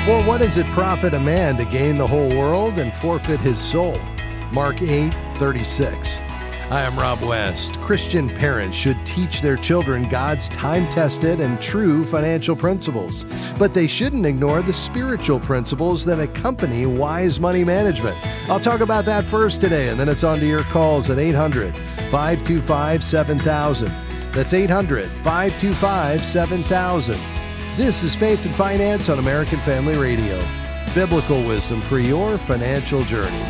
For what does it profit a man to gain the whole world and forfeit his soul? Mark 8:36. Hi, I'm Rob West. Christian parents should teach their children God's time-tested and true financial principles, but they shouldn't ignore the spiritual principles that accompany wise money management. I'll talk about that first today, and then it's on to your calls at 800-525-7000. That's 800-525-7000. This is Faith and Finance on American Family Radio. Biblical wisdom for your financial journey.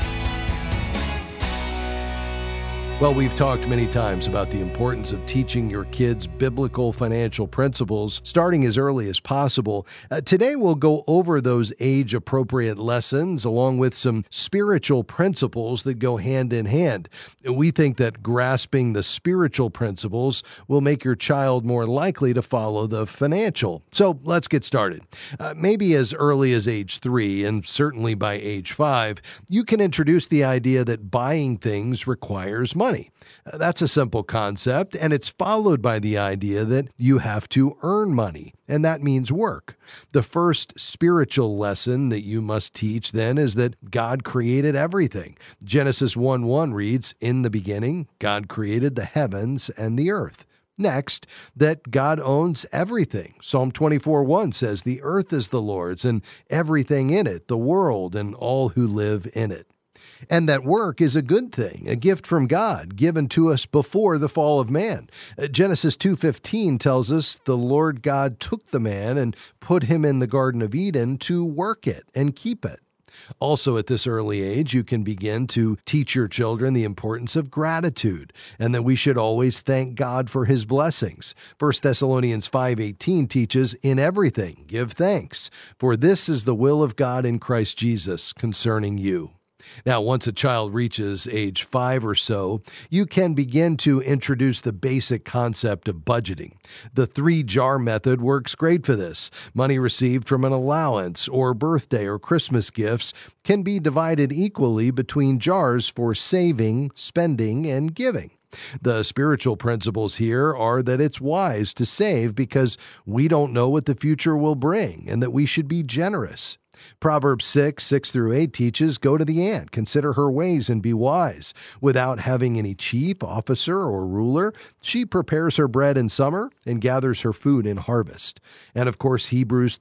Well, we've talked many times about the importance of teaching your kids biblical financial principles starting as early as possible. Today, we'll go over those age-appropriate lessons along with some spiritual principles that go hand in hand. We think that grasping the spiritual principles will make your child more likely to follow the financial. So let's get started. Maybe as early as age 3 and certainly by age 5, you can introduce the idea that buying things requires money. That's a simple concept, and it's followed by the idea that you have to earn money, and that means work. The first spiritual lesson that you must teach then is that God created everything. Genesis 1:1 reads, "In the beginning, God created the heavens and the earth." Next, that God owns everything. Psalm 24:1 says, "The earth is the Lord's, and everything in it, the world and all who live in it." And that work is a good thing, a gift from God given to us before the fall of man. Genesis 2:15 tells us the Lord God took the man and put him in the Garden of Eden to work it and keep it. Also, at this early age, you can begin to teach your children the importance of gratitude and that we should always thank God for his blessings. 1 Thessalonians 5:18 teaches, "In everything give thanks, for this is the will of God in Christ Jesus concerning you." Now, once a child reaches age 5 or so, you can begin to introduce the basic concept of budgeting. The 3-jar method works great for this. Money received from an allowance or birthday or Christmas gifts can be divided equally between jars for saving, spending, and giving. The spiritual principles here are that it's wise to save because we don't know what the future will bring and that we should be generous. Proverbs 6:6-8 teaches, "Go to the ant, consider her ways and be wise. Without having any chief, officer, or ruler, she prepares her bread in summer and gathers her food in harvest." And of course, Hebrews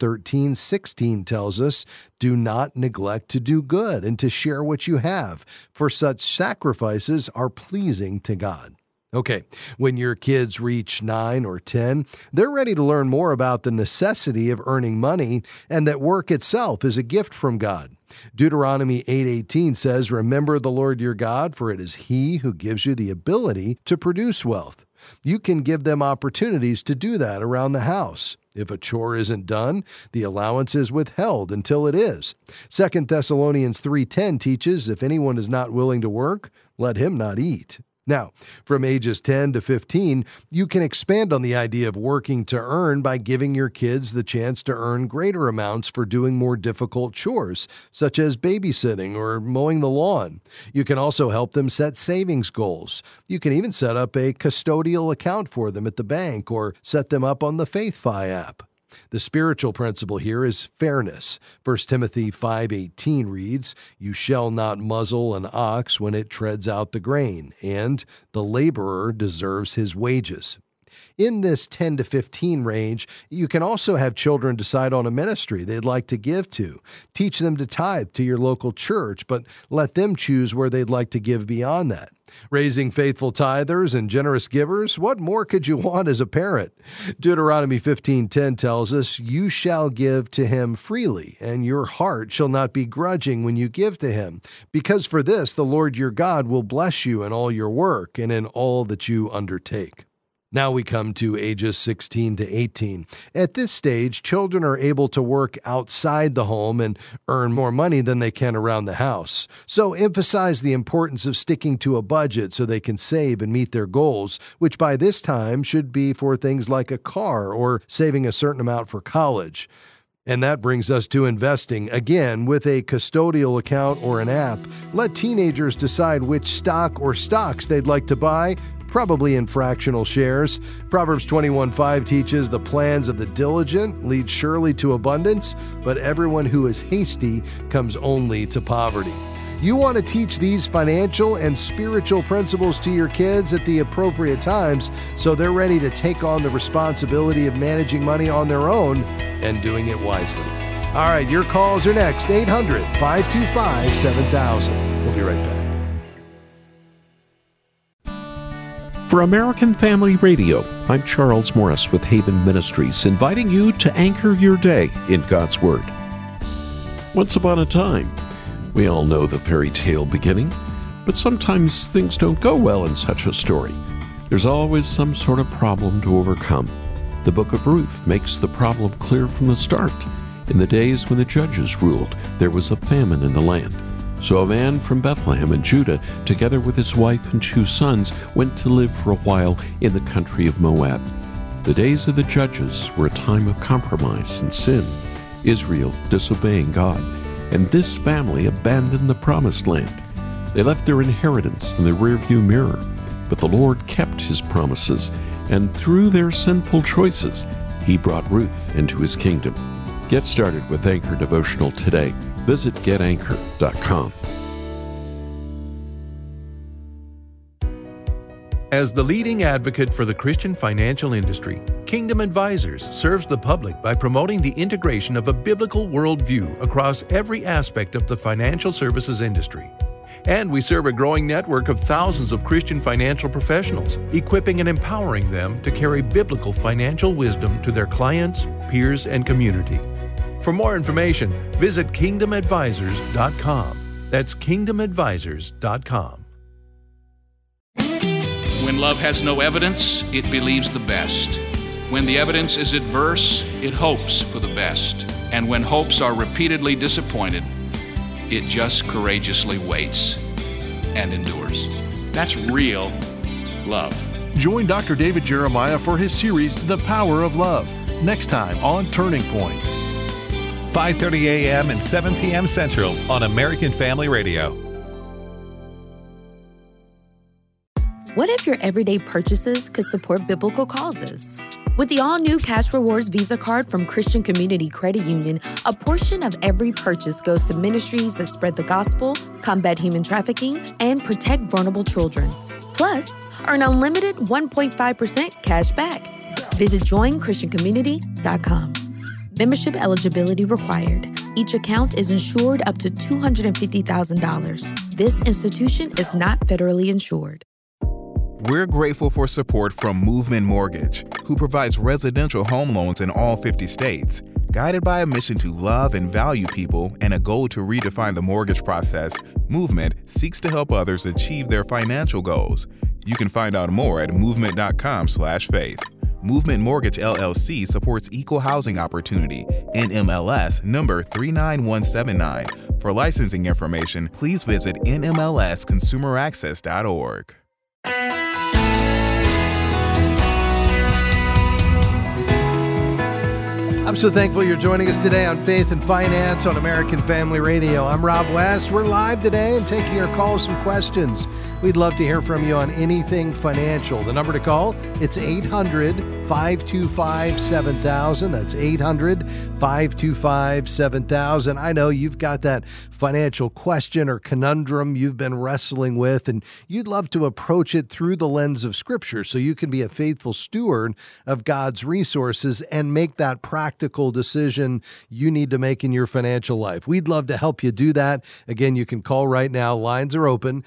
13:16 tells us, "Do not neglect to do good and to share what you have, for such sacrifices are pleasing to God." Okay, when your kids reach 9 or 10, they're ready to learn more about the necessity of earning money and that work itself is a gift from God. Deuteronomy 8:18 says, "Remember the Lord your God, for it is He who gives you the ability to produce wealth." You can give them opportunities to do that around the house. If a chore isn't done, the allowance is withheld until it is. 2 Thessalonians 3:10 teaches, "If anyone is not willing to work, let him not eat." Now, from ages 10 to 15, you can expand on the idea of working to earn by giving your kids the chance to earn greater amounts for doing more difficult chores, such as babysitting or mowing the lawn. You can also help them set savings goals. You can even set up a custodial account for them at the bank or set them up on the FaithFi app. The spiritual principle here is fairness. 1 Timothy 5:18 reads, "You shall not muzzle an ox when it treads out the grain, and the laborer deserves his wages." In this 10 to 15 range, you can also have children decide on a ministry they'd like to give to. Teach them to tithe to your local church, but let them choose where they'd like to give beyond that. Raising faithful tithers and generous givers, what more could you want as a parent? Deuteronomy 15:10 tells us, "You shall give to him freely, and your heart shall not be grudging when you give to him, because for this the Lord your God will bless you in all your work and in all that you undertake." Now we come to ages 16 to 18. At this stage, children are able to work outside the home and earn more money than they can around the house. So emphasize the importance of sticking to a budget so they can save and meet their goals, which by this time should be for things like a car or saving a certain amount for college. And that brings us to investing. Again, with a custodial account or an app, let teenagers decide which stock or stocks they'd like to buy probably in fractional shares. Proverbs 21:5 teaches the plans of the diligent lead surely to abundance, but everyone who is hasty comes only to poverty. You want to teach these financial and spiritual principles to your kids at the appropriate times so they're ready to take on the responsibility of managing money on their own and doing it wisely. All right, your calls are next. 800-525-7000. We'll be right back. For American Family Radio, I'm Charles Morris with Haven Ministries, inviting you to anchor your day in God's Word. Once upon a time, we all know the fairy tale beginning, but sometimes things don't go well in such a story. There's always some sort of problem to overcome. The book of Ruth makes the problem clear from the start. In the days when the judges ruled, there was a famine in the land. So a man from Bethlehem in Judah, together with his wife and 2 sons, went to live for a while in the country of Moab. The days of the judges were a time of compromise and sin, Israel disobeying God, and this family abandoned the promised land. They left their inheritance in the rearview mirror, but the Lord kept his promises, and through their sinful choices, he brought Ruth into his kingdom. Get started with Anchor Devotional today. Visit getanchor.com. As the leading advocate for the Christian financial industry, Kingdom Advisors serves the public by promoting the integration of a biblical worldview across every aspect of the financial services industry. And we serve a growing network of thousands of Christian financial professionals, equipping and empowering them to carry biblical financial wisdom to their clients, peers, and community. For more information, visit kingdomadvisors.com. That's kingdomadvisors.com. When love has no evidence, it believes the best. When the evidence is adverse, it hopes for the best. And when hopes are repeatedly disappointed, it just courageously waits and endures. That's real love. Join Dr. David Jeremiah for his series, The Power of Love, next time on Turning Point. 5:30 a.m. and 7 p.m. Central on American Family Radio. What if your everyday purchases could support biblical causes? With the all-new Cash Rewards Visa card from Christian Community Credit Union, a portion of every purchase goes to ministries that spread the gospel, combat human trafficking, and protect vulnerable children. Plus, earn unlimited 1.5% cash back. Visit joinchristiancommunity.com. Membership eligibility required. Each account is insured up to $250,000. This institution is not federally insured. We're grateful for support from Movement Mortgage, who provides residential home loans in all 50 states. Guided by a mission to love and value people and a goal to redefine the mortgage process, Movement seeks to help others achieve their financial goals. You can find out more at movement.com/faith. Movement Mortgage LLC supports equal housing opportunity, NMLS number 39179. For licensing information, please visit nmlsconsumeraccess.org. I'm so thankful you're joining us today on Faith and Finance on American Family Radio. I'm Rob West. We're live today and taking your calls and questions. We'd love to hear from you on anything financial. The number to call, it's 800-525-7000. That's 800-525-7000. I know you've got that financial question or conundrum you've been wrestling with, and you'd love to approach it through the lens of Scripture so you can be a faithful steward of God's resources and make that practical decision you need to make in your financial life. We'd love to help you do that. Again, you can call right now. Lines are open,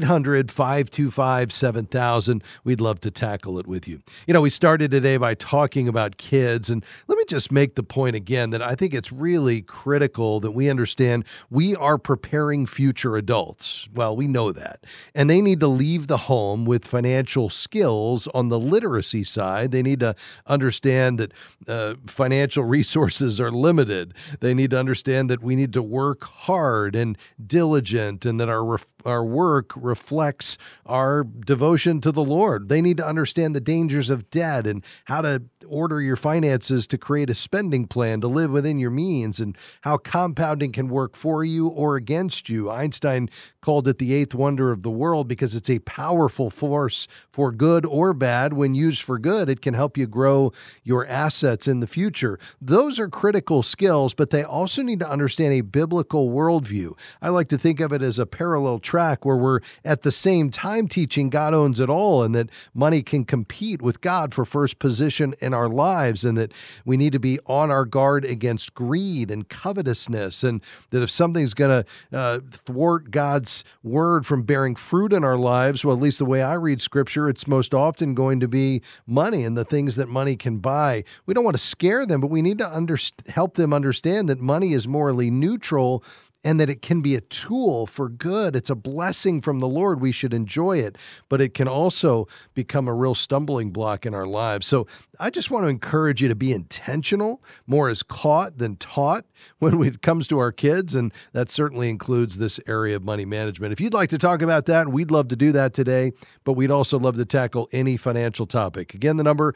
800-525-7000. We'd love to tackle it with you. You know, we started today by talking about kids, and let me just make the point again that I think it's really critical that we understand we are preparing future adults. Well, we know that. And they need to leave the home with financial skills on the literacy side. They need to understand that financial financial resources are limited. They need to understand that we need to work hard and diligent, and that our work reflects our devotion to the Lord. They need to understand the dangers of debt and how to order your finances to create a spending plan to live within your means, and how compounding can work for you or against you. Einstein called it the eighth wonder of the world because it's a powerful force for good or bad. When used for good, it can help you grow your assets in the future. Those are critical skills, but they also need to understand a biblical worldview. I like to think of it as a parallel track where we're at the same time teaching God owns it all, and that money can compete with God for first position in our lives, and that we need to be on our guard against greed and covetousness, and that if something's going to thwart God's word from bearing fruit in our lives, well, at least the way I read Scripture, it's most often going to be money and the things that money can buy. We don't want to scare them, but we need to help them understand that money is morally neutral and that it can be a tool for good. It's a blessing from the Lord. We should enjoy it, but it can also become a real stumbling block in our lives. So I just want to encourage you to be intentional, more as caught than taught when it comes to our kids, and that certainly includes this area of money management. If you'd like to talk about that, we'd love to do that today, but we'd also love to tackle any financial topic. Again, the number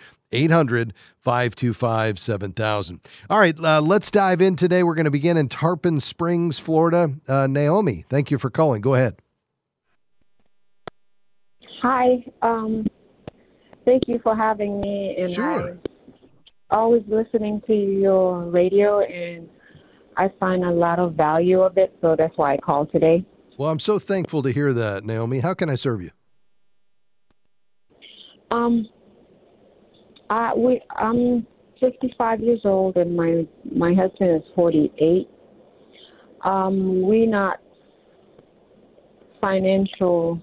800-525-7000. All right, let's dive in today. We're going to begin in Tarpon Springs, Florida. Naomi, thank you for calling. Go ahead. Hi. Thank you for having me. And sure. I'm always listening to your radio, and I find a lot of value of it, so that's why I called today. Well, I'm so thankful to hear that, Naomi. How can I serve you? I'm 55 years old, and my husband is 48. We're not financial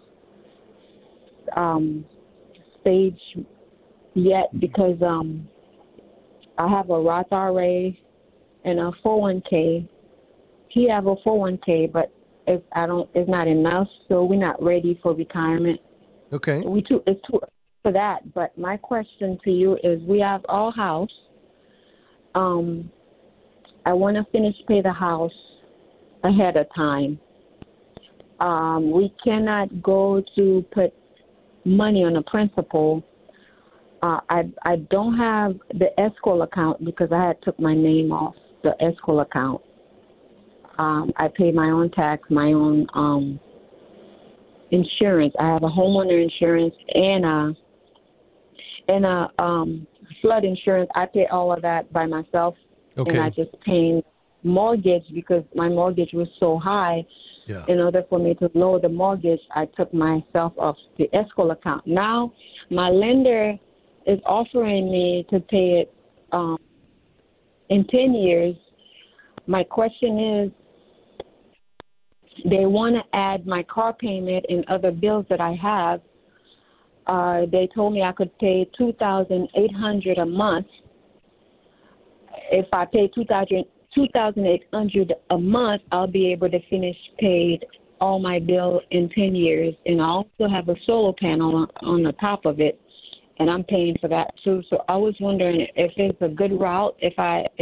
stage yet because I have a Roth IRA and a 401k. He have a 401k, but it's not enough, so we're not ready for retirement. Okay. It's too for that. But my question to you is, we have our house. I want to pay the house ahead of time. We cannot go to put money on a principal. I don't have the escrow account because I had took my name off the escrow account. I pay my own tax, my own insurance. I have a homeowner insurance and a flood insurance. I pay all of that by myself. Okay. And I just pay mortgage because my mortgage was so high. Yeah. In order for me to lower the mortgage, I took myself off the escrow account. Now, my lender is offering me to pay it in 10 years. My question is, they want to add my car payment and other bills that I have. They told me I could pay $2,800 a month. If I pay $2,800 a month, I'll be able to finish paid all my bill in 10 years. And I also have a solar panel on the top of it, and I'm paying for that too. So I was wondering if it's a good route, if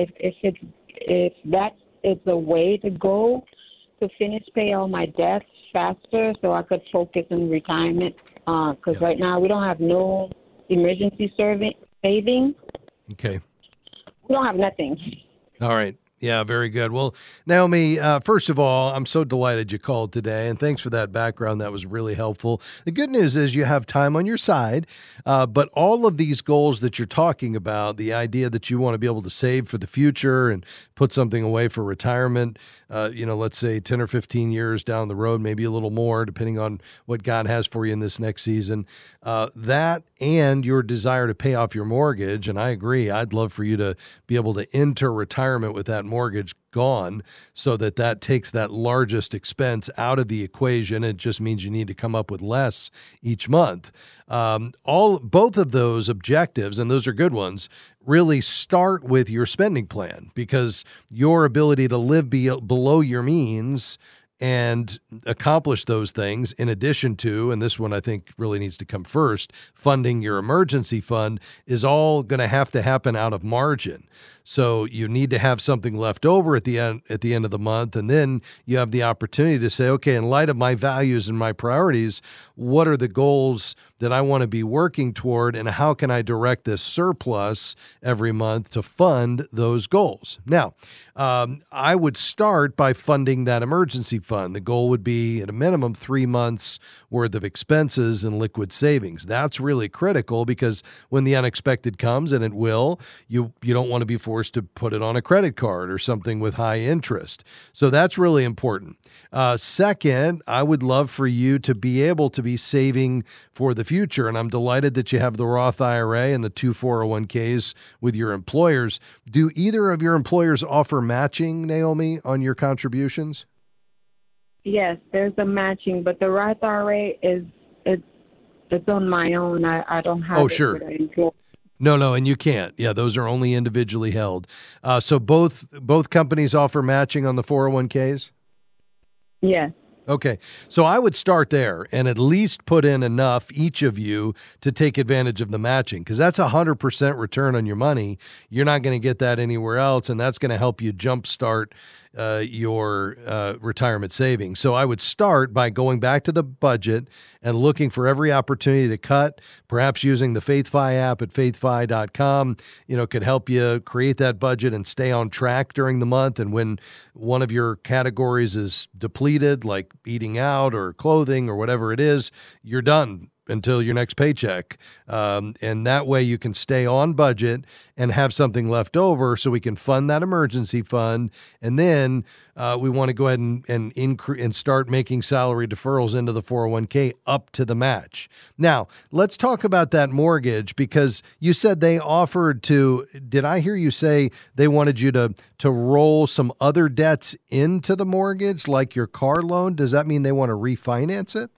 that is the way to go to finish pay all my debts faster, so I could focus on retirement. Because right now we don't have no emergency savings. Okay. We don't have nothing. All right. Yeah, very good. Well, Naomi, first of all, I'm so delighted you called today, and thanks for that background. That was really helpful. The good news is you have time on your side, but all of these goals that you're talking about, the idea that you want to be able to save for the future and put something away for retirement, let's say 10 or 15 years down the road, maybe a little more, depending on what God has for you in this next season, that and your desire to pay off your mortgage, and I agree, I'd love for you to be able to enter retirement with that mortgage gone so that takes that largest expense out of the equation. It just means you need to come up with less each month. Both of those objectives, and those are good ones, really start with your spending plan, because your ability to live below your means and accomplish those things in addition to, and this one I think really needs to come first, funding your emergency fund is all going to happen out of margin. So you need to have something left over at the end of the month, and then you have the opportunity to say, okay, in light of my values and my priorities, what are the goals that I want to be working toward, and how can I direct this surplus every month to fund those goals? Now, I would start by funding that emergency fund. The goal would be at a minimum 3 months worth of expenses and liquid savings. That's really critical because when the unexpected comes, and it will, you don't want to be forced to put it on a credit card or something with high interest. So that's really important. Second, I would love for you to be able to be saving for the future. And I'm delighted that you have the Roth IRA and the 2 401ks with your employers. Do either of your employers offer matching, Naomi, on your contributions? Yes, there's a matching, but the Roth IRA it's on my own. I don't have it sure. with an employer. No, and you can't. Yeah, those are only individually held. So both companies offer matching on the 401ks? Yes. Okay, so I would start there and at least put in enough, each of you, to take advantage of the matching, because that's 100% return on your money. You're not going to get that anywhere else, and that's going to help you jumpstart your retirement savings. So I would start by going back to the budget and looking for every opportunity to cut, perhaps using the FaithFi app at faithfi.com, could help you create that budget and stay on track during the month. And when one of your categories is depleted, like eating out or clothing or whatever it is, you're done until your next paycheck. And that way you can stay on budget and have something left over so we can fund that emergency fund. And then we want to go ahead and start making salary deferrals into the 401k up to the match. Now, let's talk about that mortgage, because you said they offered to, did I hear you say they wanted you to roll some other debts into the mortgage, like your car loan? Does that mean they want to refinance it?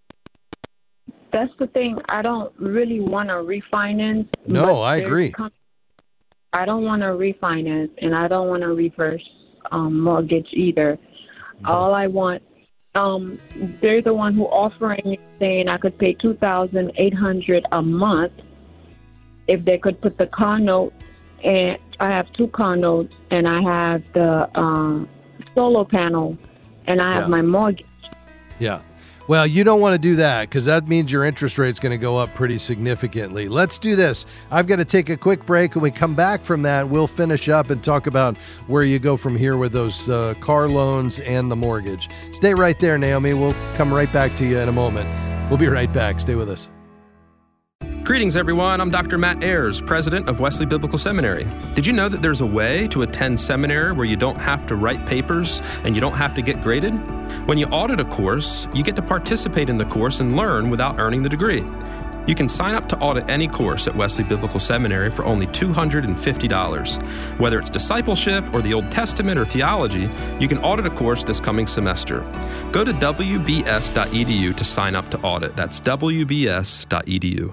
That's the thing. I don't really want to refinance. No, I agree. I don't want to refinance, and I don't want to reverse mortgage either. No. All I want, they're the one who offering me, saying I could pay $2,800 a month if they could put the car note. And I have 2 car notes, and I have the solar panel, and I have my mortgage. Yeah. Well, you don't want to do that, because that means your interest rate's going to go up pretty significantly. Let's do this. I've got to take a quick break. When we come back from that, we'll finish up and talk about where you go from here with those car loans and the mortgage. Stay right there, Naomi. We'll come right back to you in a moment. We'll be right back. Stay with us. Greetings, everyone. I'm Dr. Matt Ayers, president of Wesley Biblical Seminary. Did you know that there's a way to attend seminary where you don't have to write papers and you don't have to get graded? When you audit a course, you get to participate in the course and learn without earning the degree. You can sign up to audit any course at Wesley Biblical Seminary for only $250. Whether it's discipleship or the Old Testament or theology, you can audit a course this coming semester. Go to wbs.edu to sign up to audit. That's wbs.edu.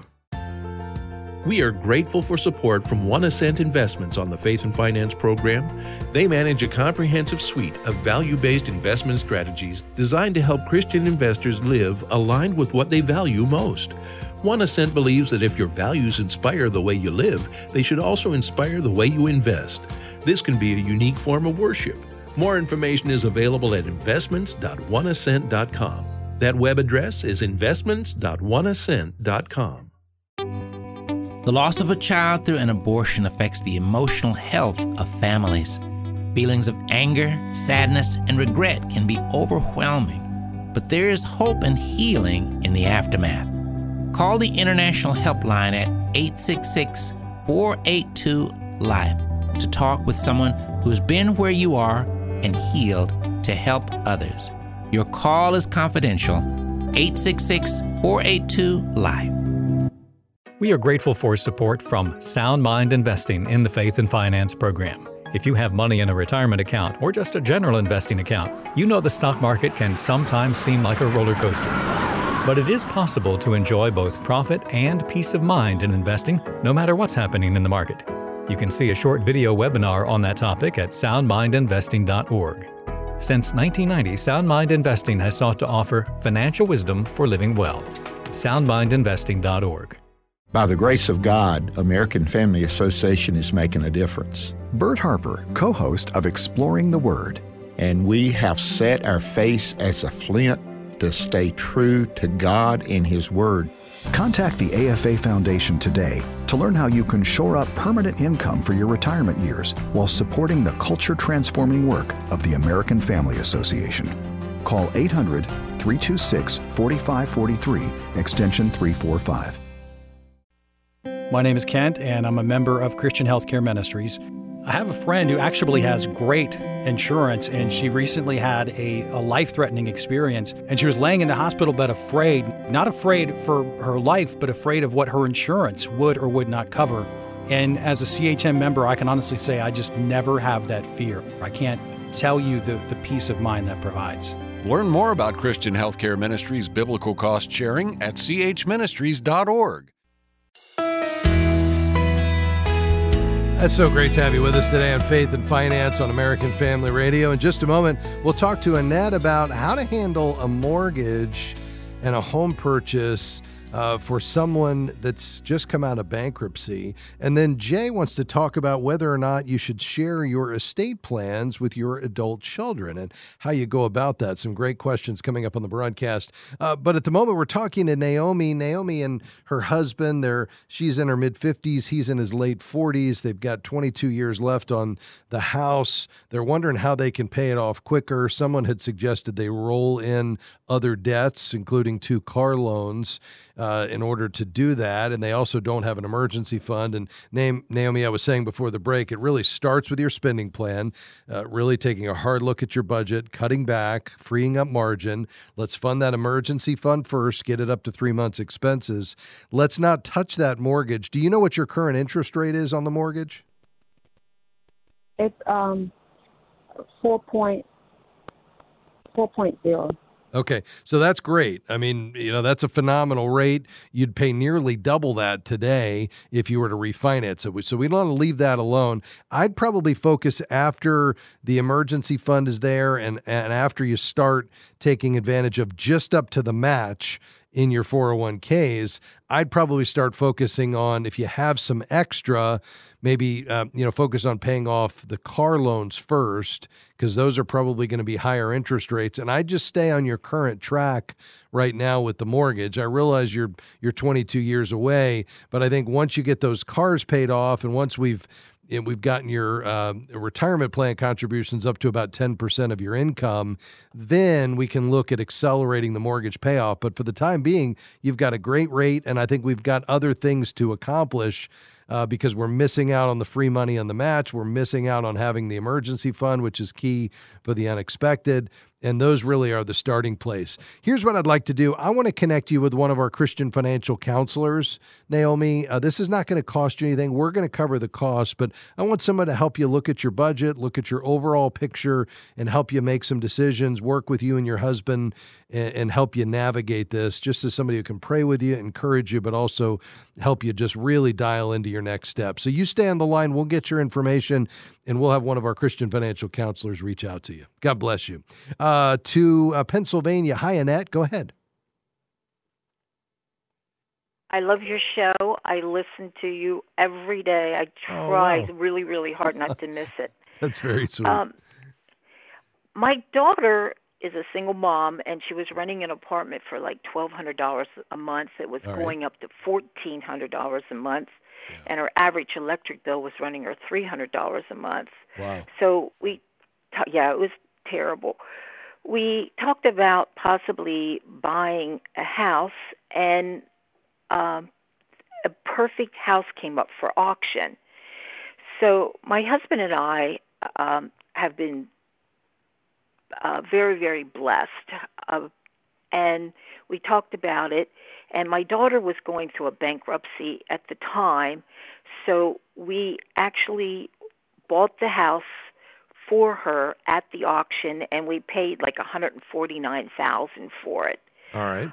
We are grateful for support from One Ascent Investments on the Faith and Finance program. They manage a comprehensive suite of value-based investment strategies designed to help Christian investors live aligned with what they value most. One Ascent believes that if your values inspire the way you live, they should also inspire the way you invest. This can be a unique form of worship. More information is available at investments.oneascent.com. That web address is investments.oneascent.com. The loss of a child through an abortion affects the emotional health of families. Feelings of anger, sadness, and regret can be overwhelming, but there is hope and healing in the aftermath. Call the International Helpline at 866-482-LIFE to talk with someone who has been where you are and healed to help others. Your call is confidential. 866-482-LIFE. We are grateful for support from Sound Mind Investing in the Faith and Finance program. If you have money in a retirement account or just a general investing account, you know the stock market can sometimes seem like a roller coaster. But it is possible to enjoy both profit and peace of mind in investing, no matter what's happening in the market. You can see a short video webinar on that topic at soundmindinvesting.org. Since 1990, Sound Mind Investing has sought to offer financial wisdom for living well. SoundMindInvesting.org. By the grace of God, American Family Association is making a difference. Bert Harper, co-host of Exploring the Word. And we have set our face as a flint to stay true to God and His Word. Contact the AFA Foundation today to learn how you can shore up permanent income for your retirement years while supporting the culture-transforming work of the American Family Association. Call 800-326-4543, extension 345. My name is Kent, and I'm a member of Christian Healthcare Ministries. I have a friend who actually has great insurance, and she recently had a life-threatening experience, and she was laying in the hospital bed afraid, not afraid for her life, but afraid of what her insurance would or would not cover. And as a CHM member, I can honestly say I just never have that fear. I can't tell you the peace of mind that provides. Learn more about Christian Healthcare Ministries biblical cost sharing at chministries.org. That's so great to have you with us today on Faith and Finance on American Family Radio. In just a moment, we'll talk to Annette about how to handle a mortgage and a home purchase for someone that's just come out of bankruptcy. And then Jay wants to talk about whether or not you should share your estate plans with your adult children and how you go about that. Some great questions coming up on the broadcast. But at the moment, we're talking to Naomi. Naomi and her husband, she's in her mid-50s. He's in his late 40s. They've got 22 years left on the house. They're wondering how they can pay it off quicker. Someone had suggested they roll in other debts, including 2 car loans, in order to do that. And they also don't have an emergency fund. And Naomi, I was saying before the break, it really starts with your spending plan, really taking a hard look at your budget, cutting back, freeing up margin. Let's fund that emergency fund first, get it up to 3 months expenses. Let's not touch that mortgage. Do you know what your current interest rate is on the mortgage? It's 4.0. Okay, so that's great. I mean, that's a phenomenal rate. You'd pay nearly double that today if you were to refinance it. So we don't want to leave that alone. I'd probably focus after the emergency fund is there and after you start taking advantage of just up to the match in your 401ks, I'd probably start focusing on, if you have some extra, maybe, focus on paying off the car loans first, because those are probably going to be higher interest rates. And I'd just stay on your current track right now with the mortgage. I realize you're 22 years away, but I think once you get those cars paid off and once we've gotten your retirement plan contributions up to about 10% of your income, then we can look at accelerating the mortgage payoff. But for the time being, you've got a great rate, and I think we've got other things to accomplish because we're missing out on the free money on the match. We're missing out on having the emergency fund, which is key for the unexpected. And those really are the starting place. Here's what I'd like to do. I want to connect you with one of our Christian financial counselors, Naomi. This is not going to cost you anything. We're going to cover the cost, but I want someone to help you look at your budget, look at your overall picture, and help you make some decisions, work with you and your husband, and help you navigate this, just as somebody who can pray with you, encourage you, but also help you just really dial into your next step. So you stay on the line. We'll get your information, and we'll have one of our Christian financial counselors reach out to you. God bless you. To Pennsylvania. Hi, Annette. Go ahead. I love your show. I listen to you every day. I try really, really hard not to miss it. That's very sweet. My daughter is a single mom, and she was renting an apartment for like $1,200 a month. It was going up to $1,400 a month, and her average electric bill was running her $300 a month. Wow. So it was terrible. We talked about possibly buying a house, and a perfect house came up for auction. So my husband and I have been very, very blessed, and we talked about it, and my daughter was going through a bankruptcy at the time, so we actually bought the house for her at the auction, and we paid like $149,000 for it. All right.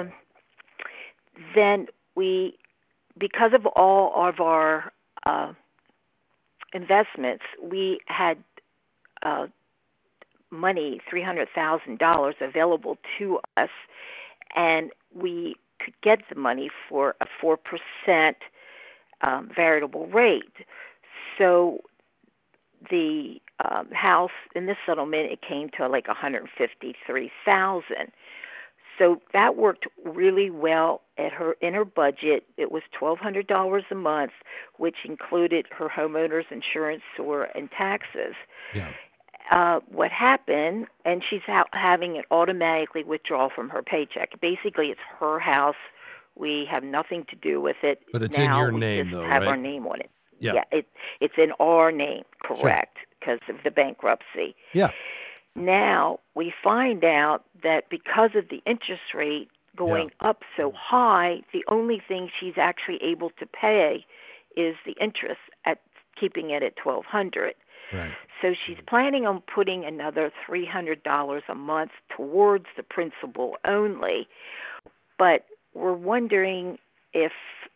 Then because of all of our investments, we had money, $300,000 available to us, and we could get the money for a 4% variable rate. So the house in this settlement, it came to like $153,000. So that worked really well in her budget. It was $1,200 a month, which included her homeowner's insurance, sewer, and taxes. Yeah. What happened, and she's having it automatically withdraw from her paycheck. Basically, it's her house. We have nothing to do with it. But it's now, in your name, though, right? Have our name on it. Yeah. It's in our name, correct, because of the bankruptcy. Yeah. Now we find out that because of the interest rate going up so high, the only thing she's actually able to pay is the interest at keeping it at $1,200. Right. So she's planning on putting another $300 a month towards the principal only, but we're wondering if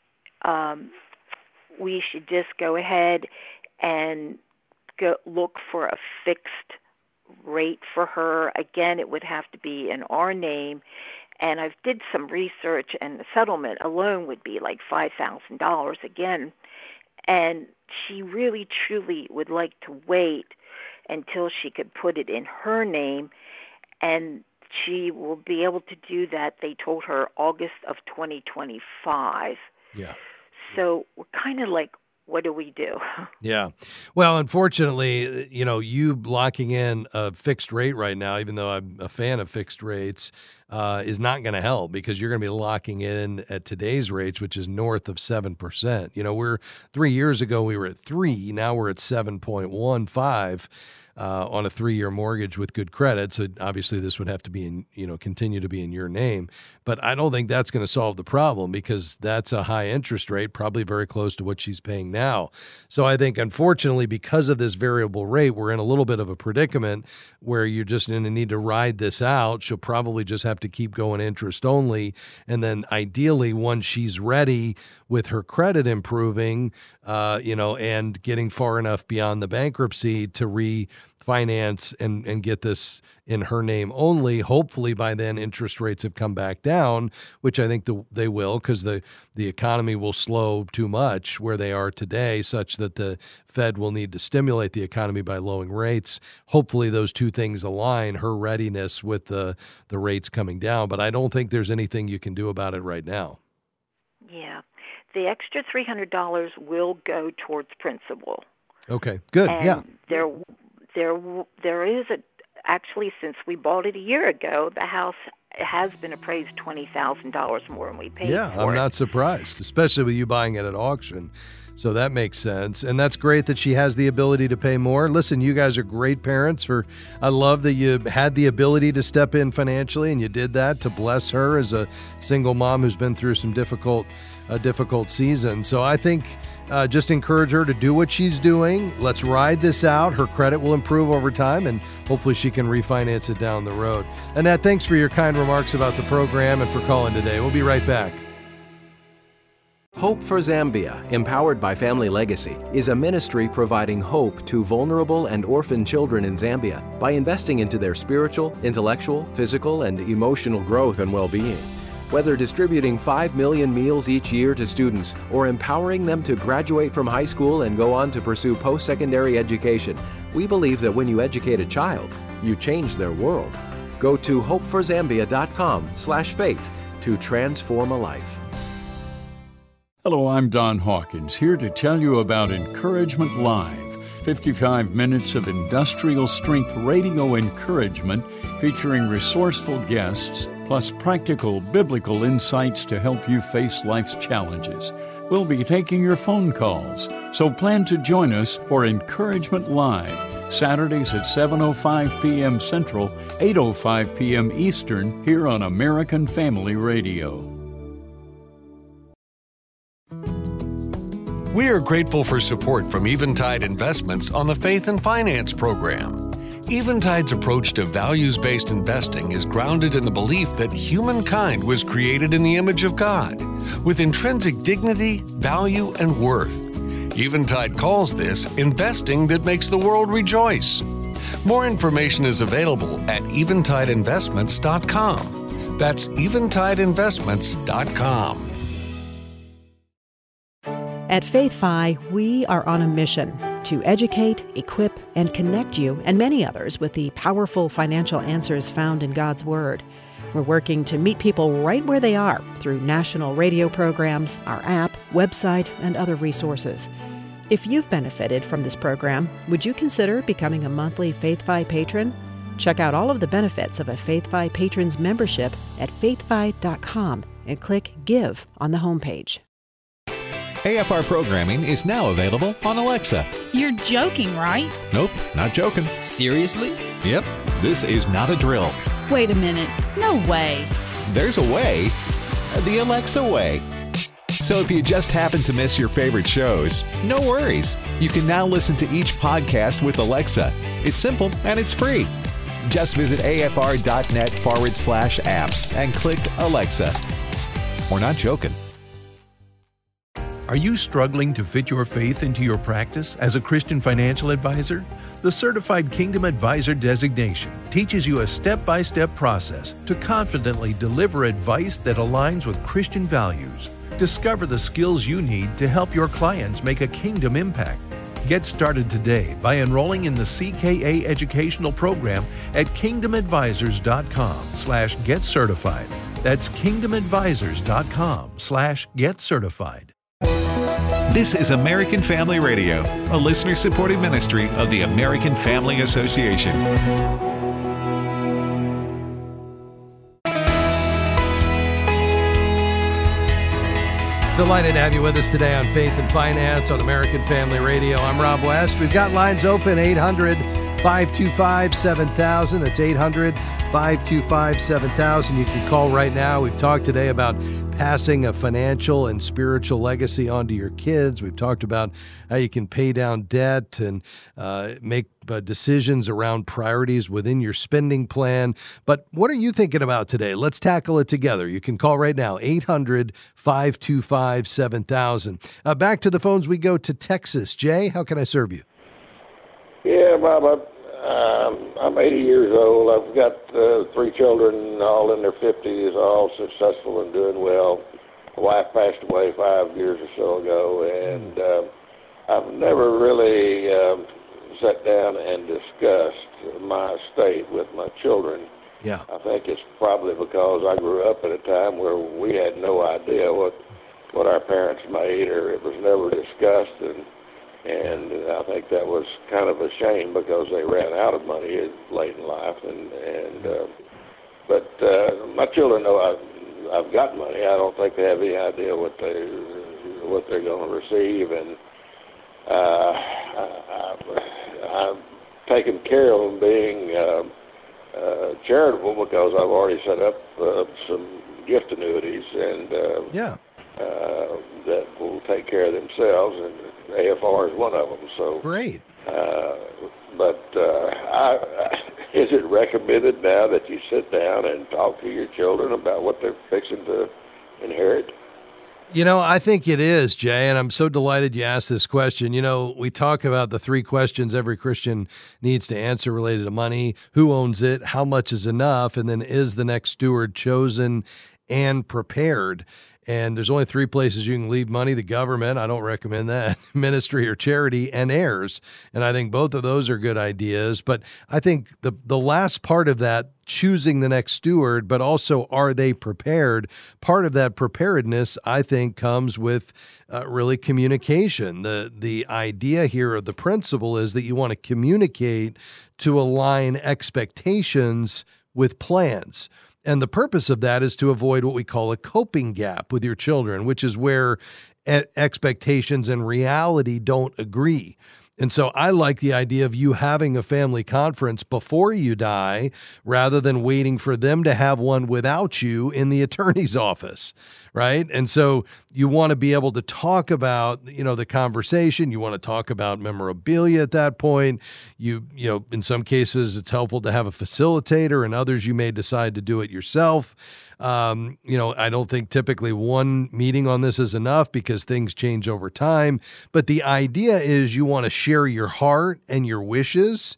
we should just go ahead and look for a fixed rate for her. Again, it would have to be in our name, and I've did some research, and the settlement alone would be like $5,000 again, and she really truly would like to wait until she could put it in her name, and she will be able to do that, they told her, August of 2025. Yeah. So we're kind of like, what do we do? Yeah. Well, unfortunately, you locking in a fixed rate right now, even though I'm a fan of fixed rates, is not going to help, because you're going to be locking in at today's rates, which is north of 7%. We're 3 years ago, we were at 3. Now we're at 7.15. On a 3-year mortgage with good credit. So obviously this would have to be continue to be in your name. But I don't think that's going to solve the problem, because that's a high interest rate, probably very close to what she's paying now. So I think, unfortunately, because of this variable rate, we're in a little bit of a predicament where you're just going to need to ride this out. She'll probably just have to keep going interest only. And then ideally, once she's ready with her credit improving, and getting far enough beyond the bankruptcy to refinance and get this in her name only, hopefully by then interest rates have come back down, which I think they will, because the economy will slow too much where they are today, such that the Fed will need to stimulate the economy by lowering rates. Hopefully those two things align, her readiness with the rates coming down. But I don't think there's anything you can do about it right now. Yeah. The extra $300 will go towards principal. Okay, good. And there is actually, since we bought it a year ago, the house has been appraised $20,000 more than we paid for it. Yeah, I'm not surprised, especially with you buying it at auction. So that makes sense. And that's great that she has the ability to pay more. Listen, you guys are great parents. I love that you had the ability to step in financially, and you did that to bless her as a single mom who's been through some difficult season. So I think just encourage her to do what she's doing. Let's ride this out. Her credit will improve over time, and hopefully she can refinance it down the road. Annette, thanks for your kind remarks about the program and for calling today. We'll be right back. Hope for Zambia, empowered by Family Legacy, is a ministry providing hope to vulnerable and orphan children in Zambia by investing into their spiritual, intellectual, physical, and emotional growth and well-being. Whether distributing 5 million meals each year to students or empowering them to graduate from high school and go on to pursue post-secondary education, we believe that when you educate a child, you change their world. Go to hopeforzambia.com/faith to transform a life. Hello, I'm Don Hawkins, here to tell you about Encouragement Live. 55 minutes of industrial-strength radio encouragement featuring resourceful guests, plus practical biblical insights to help you face life's challenges. We'll be taking your phone calls, so plan to join us for Encouragement Live, Saturdays at 7:05 p.m. Central, 8:05 p.m. Eastern, here on American Family Radio. We are grateful for support from Eventide Investments on the Faith and Finance program. Eventide's approach to values-based investing is grounded in the belief that humankind was created in the image of God, with intrinsic dignity, value, and worth. Eventide calls this investing that makes the world rejoice. More information is available at eventideinvestments.com. That's eventideinvestments.com. At Faith Phi, we are on a mission to educate, equip, and connect you and many others with the powerful financial answers found in God's Word. We're working to meet people right where they are through national radio programs, our app, website, and other resources. If you've benefited from this program, would you consider becoming a monthly Faith Phi patron? Check out all of the benefits of a Faith Phi patron's membership at faithphi.com and click Give on the homepage. AFR programming is now available on Alexa. You're joking, right? Nope, not joking. Seriously? Yep, this is not a drill. Wait a minute. No way. There's a way. The Alexa way. So if you just happen to miss your favorite shows, no worries. You can now listen to each podcast with Alexa. It's simple and it's free. Just visit afr.net/apps and click Alexa. We're not joking. Are you struggling to fit your faith into your practice as a Christian financial advisor? The Certified Kingdom Advisor designation teaches you a step-by-step process to confidently deliver advice that aligns with Christian values. Discover the skills you need to help your clients make a kingdom impact. Get started today by enrolling in the CKA educational program at kingdomadvisors.com/getcertified. That's kingdomadvisors.com/getcertified. This is American Family Radio, a listener-supported ministry of the American Family Association. Delighted to have you with us today on Faith and Finance on American Family Radio. I'm Rob West. We've got lines open, 800-525-7000. That's 800-525-7000. You can call right now. We've talked today about passing a financial and spiritual legacy onto your kids. We've talked about how you can pay down debt and make decisions around priorities within your spending plan. But what are you thinking about today? Let's tackle it together. You can call right now, 800-525-7000. Back to the phones we go to Texas. Jay, how can I serve you? Yeah, Bob, I'm 80 years old. I've got 3 children, all in their 50s, all successful and doing well. My wife passed away 5 years or so ago, and I've never really sat down and discussed my estate with my children. Yeah. I think it's probably because I grew up at a time where we had no idea what our parents made, or it was never discussed, and I think that was kind of a shame because they ran out of money late in life, but my children know I've got money. I don't think they have any idea what they're going to receive, and I've taken care of them being charitable because I've already set up some gift annuities and that will take care of themselves, and AFR is one of them. So great. Is it recommended now that you sit down and talk to your children about what they're fixing to inherit? You know, I think it is, Jay, and I'm so delighted you asked this question. You know, we talk about the 3 questions every Christian needs to answer related to money: who owns it, how much is enough, and then is the next steward chosen and prepared? And there's only 3 places you can leave money: the government, I don't recommend that, ministry or charity, and heirs. And I think both of those are good ideas. But I think the last part of that, choosing the next steward, but also are they prepared? Part of that preparedness, I think, comes with really communication. The idea here, or the principle, is that you want to communicate to align expectations with plans. And the purpose of that is to avoid what we call a coping gap with your children, which is where expectations and reality don't agree. And so I like the idea of you having a family conference before you die rather than waiting for them to have one without you in the attorney's office, right? And so you want to be able to talk about, the conversation. You want to talk about memorabilia at that point. You know, in some cases it's helpful to have a facilitator, and others you may decide to do it yourself. I don't think typically one meeting on this is enough because things change over time. But the idea is you want to share your heart and your wishes.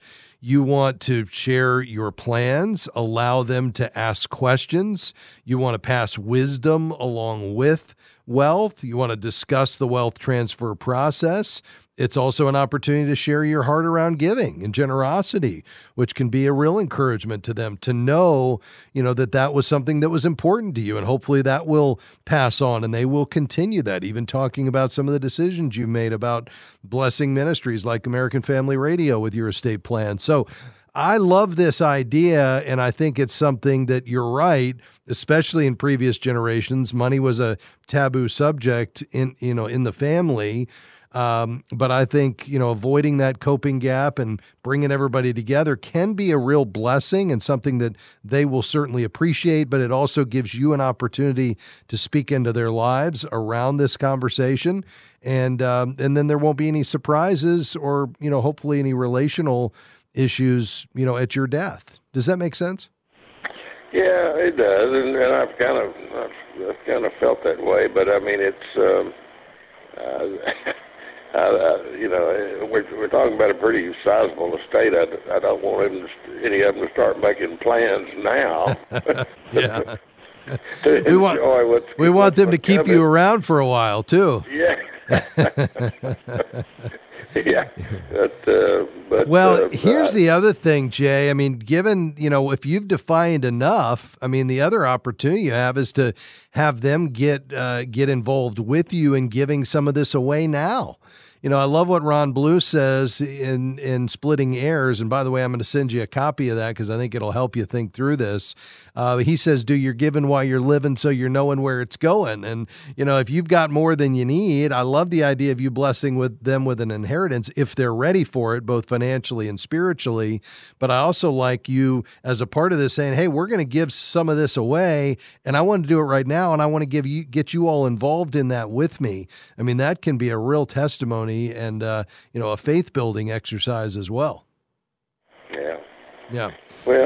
You want to share your plans, allow them to ask questions. You want to pass wisdom along with wealth. You want to discuss the wealth transfer process. It's also an opportunity to share your heart around giving and generosity, which can be a real encouragement to them to know, that was something that was important to you. And hopefully that will pass on and they will continue that, even talking about some of the decisions you made about blessing ministries like American Family Radio with your estate plan. So I love this idea, and I think it's something that you're right, especially in previous generations. Money was a taboo subject in the family. But I think, avoiding that coping gap and bringing everybody together can be a real blessing and something that they will certainly appreciate, but it also gives you an opportunity to speak into their lives around this conversation. And then there won't be any surprises or, hopefully any relational issues, at your death. Does that make sense? Yeah, it does. And I've kind of felt that way, but I mean, it's, we're talking about a pretty sizable estate. I don't want any of them to start making plans now. Yeah. We want them to keep you around for a while too. Yeah. Yeah. Here's the other thing, Jay. I mean, given, if you've defined enough, I mean, the other opportunity you have is to have them get involved with you in giving some of this away now. I love what Ron Blue says in Splitting Heirs. And by the way, I'm going to send you a copy of that because I think it'll help you think through this. He says, do your giving while you're living so you're knowing where it's going. And, if you've got more than you need, I love the idea of you blessing them with an inheritance if they're ready for it, both financially and spiritually. But I also like you as a part of this saying, hey, we're going to give some of this away and I want to do it right now. And I want to get you all involved in that with me. I mean, that can be a real testimony and, a faith building exercise as well. Yeah. Yeah. Well,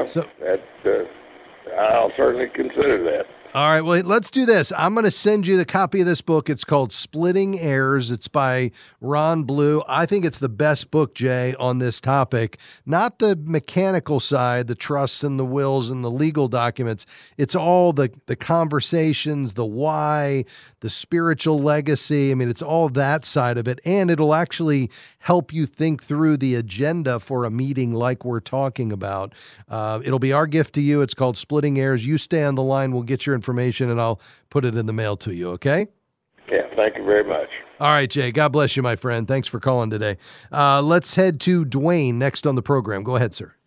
I'll certainly consider that. All right. Well, let's do this. I'm going to send you the copy of this book. It's called Splitting Heirs. It's by Ron Blue. I think it's the best book, Jay, on this topic. Not the mechanical side, the trusts and the wills and the legal documents. It's all the conversations, the why, the spiritual legacy. I mean, it's all that side of it. And it'll actually help you think through the agenda for a meeting like we're talking about. It'll be our gift to you. It's called Splitting Heirs. You stay on the line. We'll get your information and I'll put it in the mail to you. Okay? Yeah. Thank you very much. All right, Jay. God bless you, my friend. Thanks for calling today. Let's head to Dwayne next on the program. Go ahead, sir.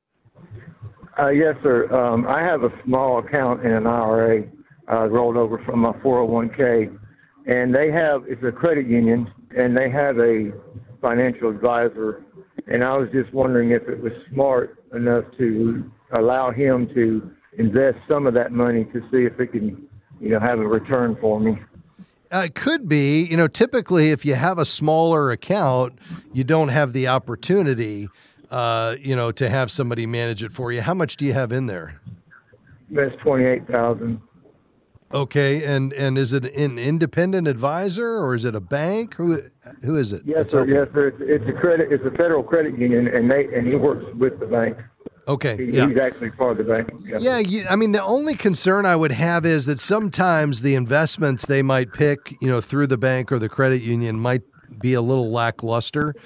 Yes, sir. I have a small account in an IRA rolled over from my 401k, and it's a credit union, and they have a financial advisor, and I was just wondering if it was smart enough to allow him to invest some of that money to see if it can, have a return for me. It could be. Typically, if you have a smaller account, you don't have the opportunity, to have somebody manage it for you. How much do you have in there? That's $28,000. Okay, and is it an independent advisor or is it a bank? Who is it? Yes, sir. Yes, sir. It's a federal credit union, and he works with the bank. Okay. He's actually part of the bank. Yeah. I mean, the only concern I would have is that sometimes the investments they might pick, through the bank or the credit union might be a little lackluster.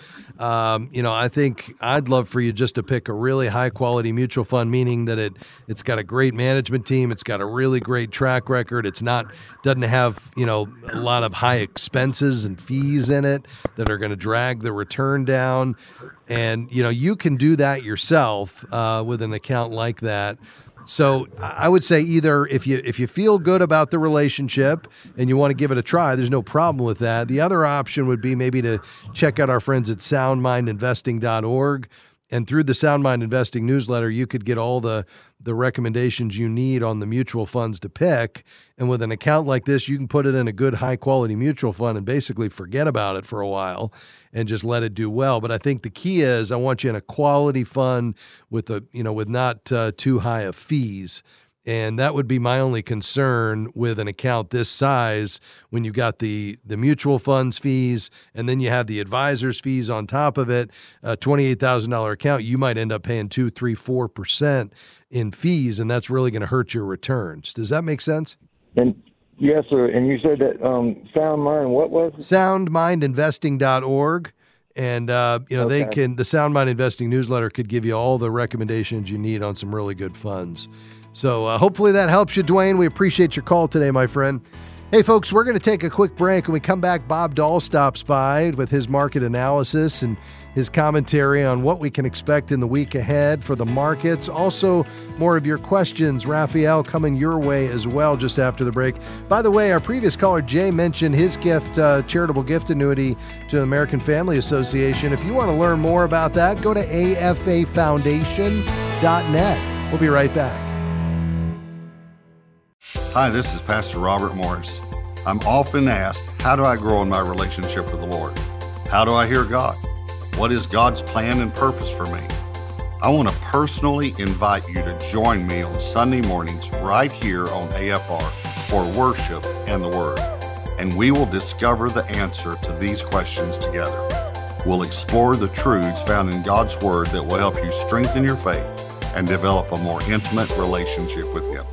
I think I'd love for you just to pick a really high quality mutual fund, meaning that it's got a great management team. It's got a really great track record. Doesn't have, a lot of high expenses and fees in it that are going to drag the return down. And, you can do that yourself with an account like that. So I would say either if you feel good about the relationship and you want to give it a try, there's no problem with that. The other option would be maybe to check out our friends at soundmindinvesting.org. And through the Sound Mind Investing newsletter, you could get all the recommendations you need on the mutual funds to pick. And with an account like this, you can put it in a good, high-quality mutual fund and basically forget about it for a while and just let it do well. But I think the key is I want you in a quality fund with with not too high of fees. And that would be my only concern with an account this size when you've got the mutual funds fees and then you have the advisor's fees on top of it. A $28,000 account, you might end up paying 2, 3, 4% in fees, and that's really going to hurt your returns. Does that make sense? And yes, sir. And you said that Sound Mind, what was it? SoundMindInvesting.org. And, they can, the Sound Mind Investing newsletter could give you all the recommendations you need on some really good funds. So hopefully that helps you, Dwayne. We appreciate your call today, my friend. Hey, folks, we're going to take a quick break. When we come back, Bob Dahl stops by with his market analysis and his commentary on what we can expect in the week ahead for the markets. Also, more of your questions, Raphael, coming your way as well just after the break. By the way, our previous caller, Jay, mentioned his gift, charitable gift annuity to the American Family Association. If you want to learn more about that, go to afafoundation.net. We'll be right back. Hi, this is Pastor Robert Morris. I'm often asked, how do I grow in my relationship with the Lord? How do I hear God? What is God's plan and purpose for me? I want to personally invite you to join me on Sunday mornings right here on AFR for worship and the Word. And we will discover the answer to these questions together. We'll explore the truths found in God's Word that will help you strengthen your faith and develop a more intimate relationship with Him.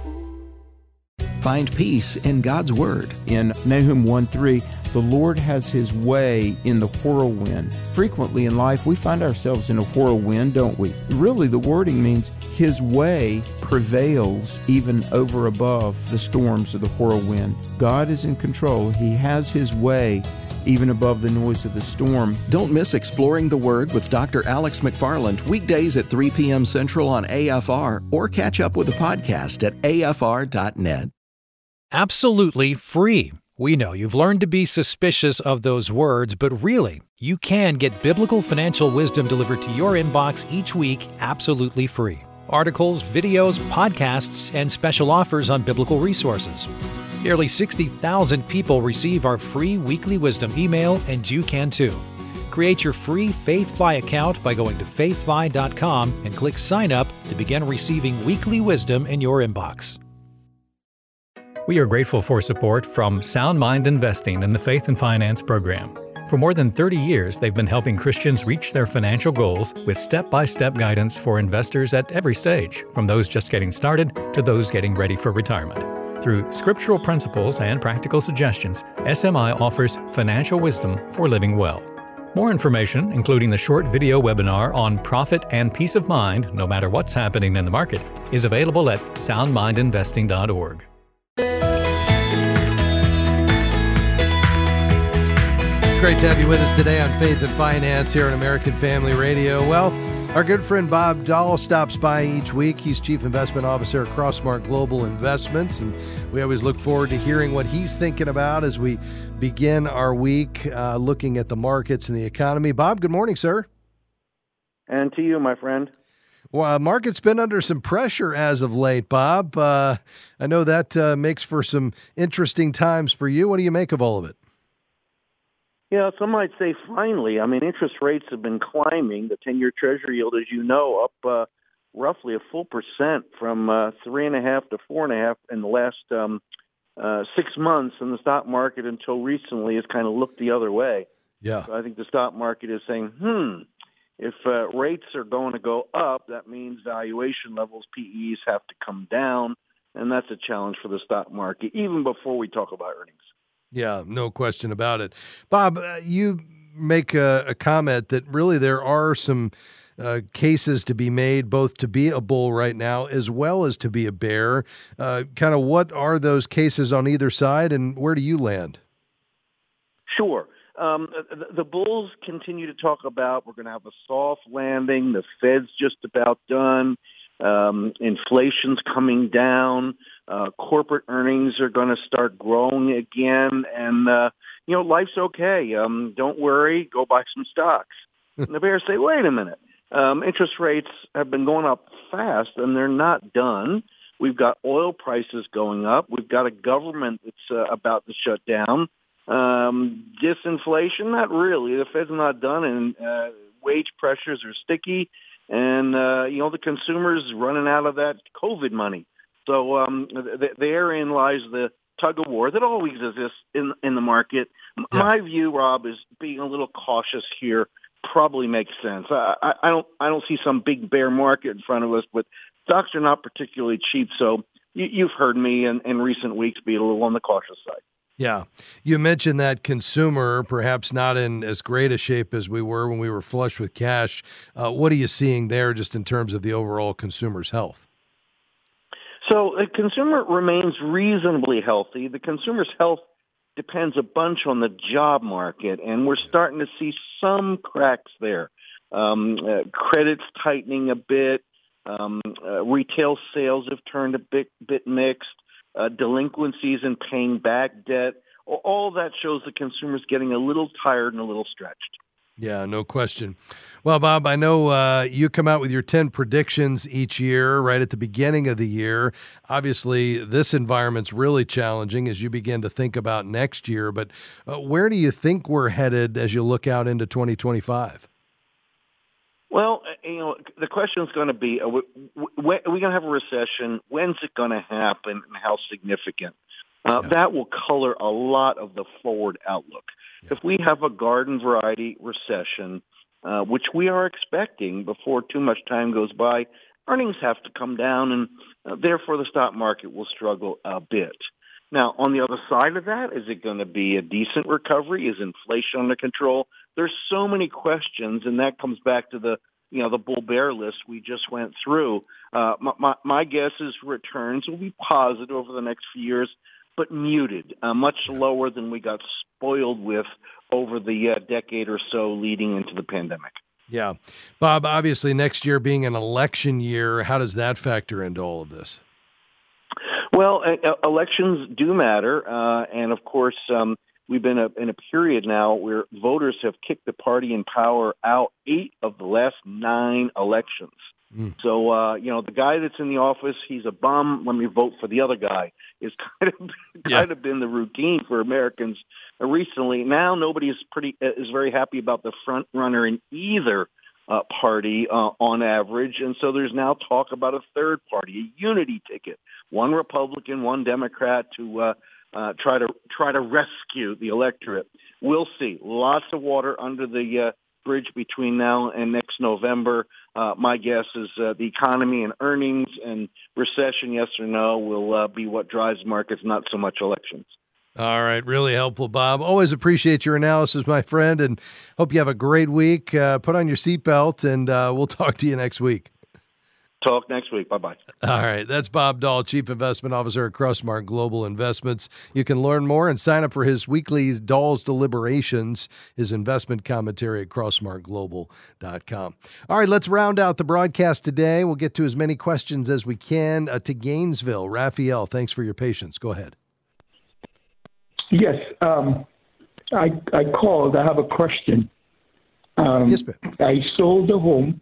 Find peace in God's Word. In Nahum 1:3, the Lord has His way in the whirlwind. Frequently in life, we find ourselves in a whirlwind, don't we? Really, the wording means His way prevails even over above the storms of the whirlwind. God is in control. He has His way even above the noise of the storm. Don't miss Exploring the Word with Dr. Alex McFarland, weekdays at 3 p.m. Central on AFR, or catch up with the podcast at afr.net. Absolutely free. We know you've learned to be suspicious of those words, but really, you can get biblical financial wisdom delivered to your inbox each week absolutely free. Articles, videos, podcasts, and special offers on biblical resources. Nearly 60,000 people receive our free weekly wisdom email, and you can too. Create your free FaithFi account by going to faithfi.com and click Sign Up to begin receiving weekly wisdom in your inbox. We are grateful for support from Sound Mind Investing in the Faith and Finance Program. For more than 30 years, they've been helping Christians reach their financial goals with step-by-step guidance for investors at every stage, from those just getting started to those getting ready for retirement. Through scriptural principles and practical suggestions, SMI offers financial wisdom for living well. More information, including the short video webinar on profit and peace of mind, no matter what's happening in the market, is available at soundmindinvesting.org. Great to have you with us today on Faith and Finance here on American Family Radio. Well, our good friend Bob Dahl stops by each week. He's Chief Investment Officer at Crossmark Global Investments, and we always look forward to hearing what he's thinking about as we begin our week looking at the markets and the economy. Bob, good morning, sir. And to you, my friend. Well, market's been under some pressure as of late, Bob. I know that makes for some interesting times for you. What do you make of all of it? Yeah, some might say finally. I mean, interest rates have been climbing. The 10-year Treasury yield, as you know, up roughly a full percent from 3.5 to 4.5 in the last 6 months. And the stock market, until recently, has kind of looked the other way. Yeah, so I think the stock market is saying, if rates are going to go up, that means valuation levels, PEs, have to come down, and that's a challenge for the stock market, even before we talk about earnings. Yeah, no question about it. Bob, you make a comment that really there are some cases to be made, both to be a bull right now as well as to be a bear. Kind of what are those cases on either side, and where do you land? Sure. The bulls continue to talk about we're going to have a soft landing. The Fed's just about done. Inflation's coming down. Corporate earnings are going to start growing again. And, life's okay. Don't worry. Go buy some stocks. And the bears say, wait a minute. Interest rates have been going up fast, and they're not done. We've got oil prices going up. We've got a government that's about to shut down. Disinflation, not really. The Fed's not done, and wage pressures are sticky. And, the consumer's running out of that COVID money. So therein lies the tug of war that always exists in the market. My view, Rob, is being a little cautious here probably makes sense. I don't see some big bear market in front of us, but stocks are not particularly cheap. So you've heard me in recent weeks be a little on the cautious side. Yeah. You mentioned that consumer perhaps not in as great a shape as we were when we were flush with cash. What are you seeing there just in terms of the overall consumer's health? So the consumer remains reasonably healthy. The consumer's health depends a bunch on the job market, and we're starting to see some cracks there. Credit's tightening a bit. Retail sales have turned a bit mixed. Delinquencies and paying back debt. All that shows the consumer's getting a little tired and a little stretched. Yeah, no question. Well, Bob, I know you come out with your 10 predictions each year right at the beginning of the year. Obviously, this environment's really challenging as you begin to think about next year. But where do you think we're headed as you look out into 2025? Well, the question is going to be, are we going to have a recession? When's it going to happen and how significant? That will color a lot of the forward outlook. If we have a garden variety recession, which we are expecting before too much time goes by, earnings have to come down, and therefore the stock market will struggle a bit. Now, on the other side of that, is it going to be a decent recovery? Is inflation under control? There's so many questions, and that comes back to the bull bear list we just went through. My guess is returns will be positive over the next few years, but muted, much lower than we got spoiled with over the decade or so leading into the pandemic. Yeah. Bob, obviously next year being an election year, how does that factor into all of this? Well, elections do matter. And of course, we've been in a period now where voters have kicked the party in power out 8 of the last 9 elections. So, the guy that's in the office, he's a bum. Let me vote for the other guy. Is kind of been the routine for Americans recently. Now nobody is very happy about the front runner in either party on average, and so there's now talk about a third party, a unity ticket, one Republican, one Democrat to try to rescue the electorate. We'll see. Lots of water under the bridge between now and next November. My guess is the economy and earnings and recession, yes or no, will be what drives markets, not so much elections. All right. Really helpful, Bob. Always appreciate your analysis, my friend, and hope you have a great week. Put on your seatbelt, and we'll talk to you next week. Talk next week. Bye-bye. All right. That's Bob Dahl, Chief Investment Officer at Crossmark Global Investments. You can learn more and sign up for his weekly Dahl's Deliberations, his investment commentary at crossmarkglobal.com. All right. Let's round out the broadcast today. We'll get to as many questions as we can to Gainesville. Raphael, thanks for your patience. Go ahead. Yes. I called. I have a question. Yes, ma'am. I sold the home.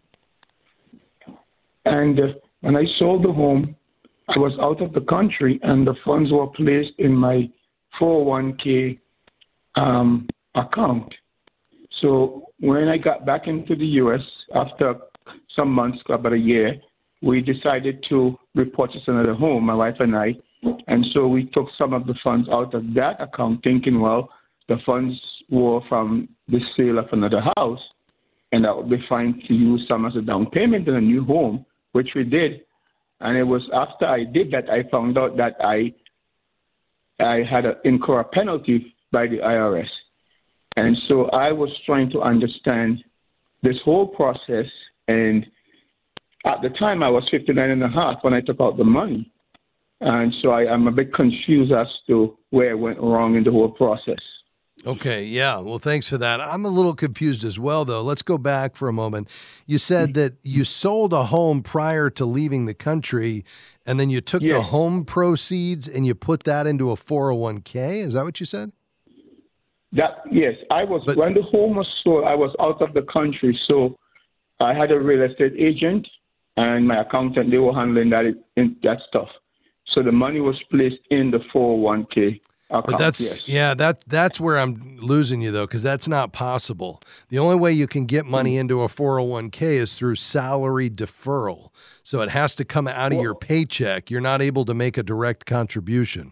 And when I sold the home, I was out of the country, and the funds were placed in my 401k account. So when I got back into the U.S. after some months, about a year, we decided to repurchase another home, my wife and I. And so we took some of the funds out of that account, thinking, well, the funds were from the sale of another house, and that would be fine to use some as a down payment in a new home, which we did. And it was after I did that, I found out that I had to incur a penalty by the IRS. And so I was trying to understand this whole process. And at the time, I was 59 and a half when I took out the money. And so I'm a bit confused as to where it went wrong in the whole process. Okay, yeah. Well, thanks for that. I'm a little confused as well, though. Let's go back for a moment. You said that you sold a home prior to leaving the country, and then you took the home proceeds and you put that into a 401k. Is that what you said? Yes. When the home was sold, I was out of the country, so I had a real estate agent and my accountant. They were handling that stuff. So the money was placed in the 401k account. But that's where I'm losing you, though, because that's not possible. The only way you can get money into a 401k is through salary deferral. So it has to come out of your paycheck. You're not able to make a direct contribution.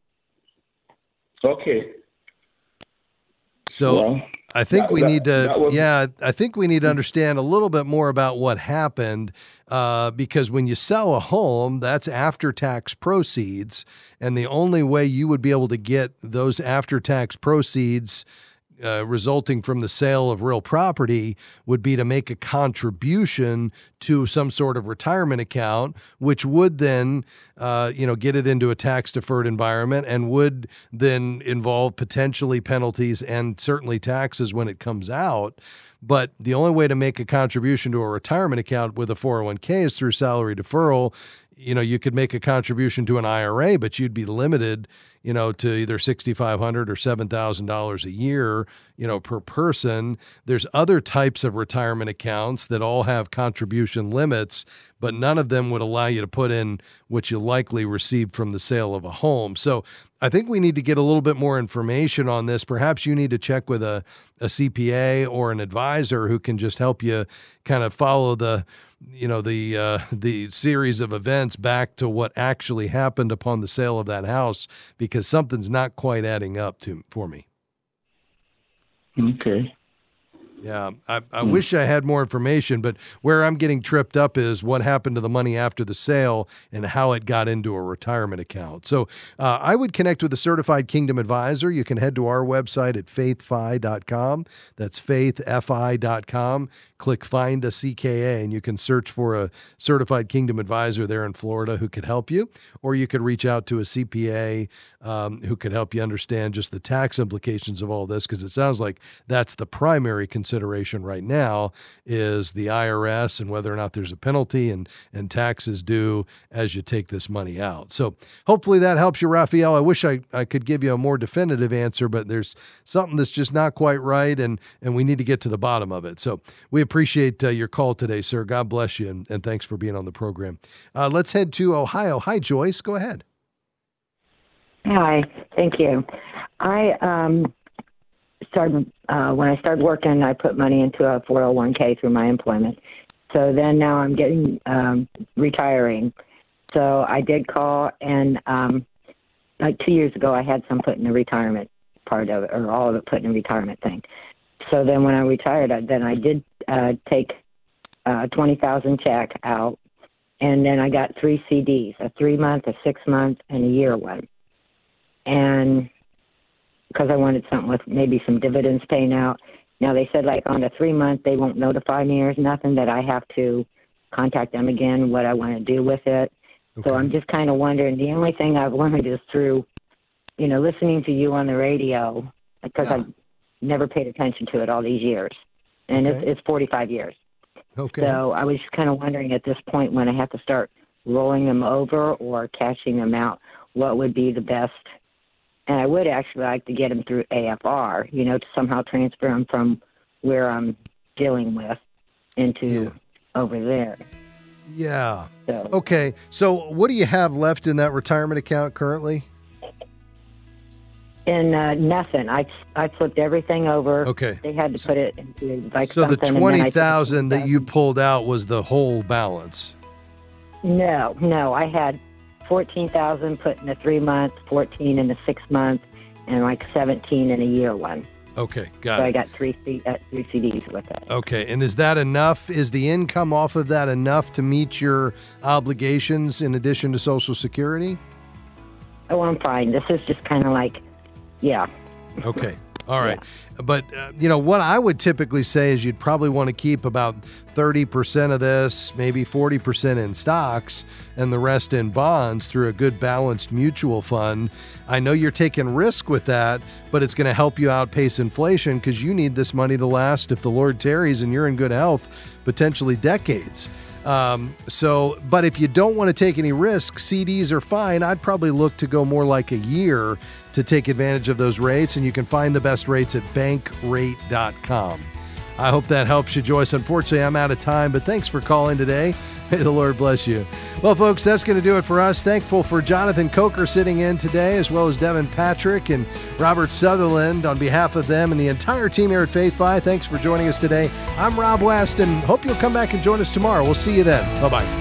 Okay. So I think we need to, I think we need to understand a little bit more about what happened, because when you sell a home, that's after-tax proceeds, and the only way you would be able to get those after-tax proceeds resulting from the sale of real property would be to make a contribution to some sort of retirement account, which would then, get it into a tax-deferred environment and would then involve potentially penalties and certainly taxes when it comes out. But the only way to make a contribution to a retirement account with a 401k is through salary deferral. You could make a contribution to an IRA, but you'd be limited, to either $6,500 or $7,000 a year, per person. There's other types of retirement accounts that all have contribution limits, but none of them would allow you to put in what you likely received from the sale of a home. So I think we need to get a little bit more information on this. Perhaps you need to check with a CPA or an advisor who can just help you kind of follow the series of events back to what actually happened upon the sale of that house, because something's not quite adding up for me. Okay. Yeah, I wish I had more information, but where I'm getting tripped up is what happened to the money after the sale and how it got into a retirement account. So I would connect with a certified Kingdom advisor. You can head to our website at faithfi.com. That's faithfi.com. Click Find a CKA, and you can search for a certified Kingdom advisor there in Florida who could help you, or you could reach out to a CPA who could help you understand just the tax implications of all this, because it sounds like that's the primary consideration right now is the IRS and whether or not there's a penalty and taxes due as you take this money out. So hopefully that helps you, Raphael. I wish I could give you a more definitive answer, but there's something that's just not quite right, and we need to get to the bottom of it. So we appreciate your call today, sir. God bless you, and thanks for being on the program. Let's head to Ohio. Hi, Joyce. Go ahead. Hi. Thank you. I started when I started working, I put money into a 401k through my employment. So then now I'm getting retiring. So I did call, and like 2 years ago, I had some put in the retirement part of it, or all of it put in the retirement thing. So then when I retired, I did take a $20,000 check out, and then I got 3 CDs, a 3-month, a 6-month, and a year one. And because I wanted something with maybe some dividends paying out. Now they said like on the 3-month, they won't notify me or nothing, that I have to contact them again what I want to do with it. Okay. So I'm just kind of wondering. The only thing I've learned is through, listening to you on the radio, because I've never paid attention to it all these years. And it's 45 years. Okay. So I was just kind of wondering at this point when I have to start rolling them over or cashing them out, what would be the best. And I would actually like to get them through AFR, to somehow transfer them from where I'm dealing with into over there. Yeah. So. Okay. So what do you have left in that retirement account currently? And nothing. I flipped everything over. Okay. They had to put it into like so something. So the $20,000 that you pulled out was the whole balance? No. I had $14,000 put in a 3-month, 14 in a 6-month, and like 17 in a year one. Okay, got it. So I got three CDs with it. Okay, and is that enough? Is the income off of that enough to meet your obligations in addition to Social Security? Oh, I'm fine. This is just kind of like, Okay. All right. Yeah. But, what I would typically say is you'd probably want to keep about 30% of this, maybe 40% in stocks, and the rest in bonds through a good balanced mutual fund. I know you're taking risk with that, but it's going to help you outpace inflation because you need this money to last, if the Lord tarries and you're in good health, potentially decades. But if you don't want to take any risk, CDs are fine. I'd probably look to go more like a year to take advantage of those rates, and you can find the best rates at bankrate.com. I hope that helps you, Joyce. Unfortunately, I'm out of time, but thanks for calling today. May the Lord bless you. Well, folks, that's going to do it for us. Thankful for Jonathan Coker sitting in today, as well as Devin Patrick and Robert Sutherland. On behalf of them and the entire team here at Faith-Fi, thanks for joining us today. I'm Rob West, and hope you'll come back and join us tomorrow. We'll see you then. Bye-bye.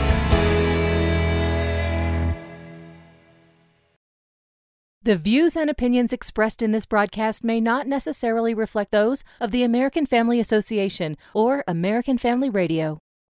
The views and opinions expressed in this broadcast may not necessarily reflect those of the American Family Association or American Family Radio.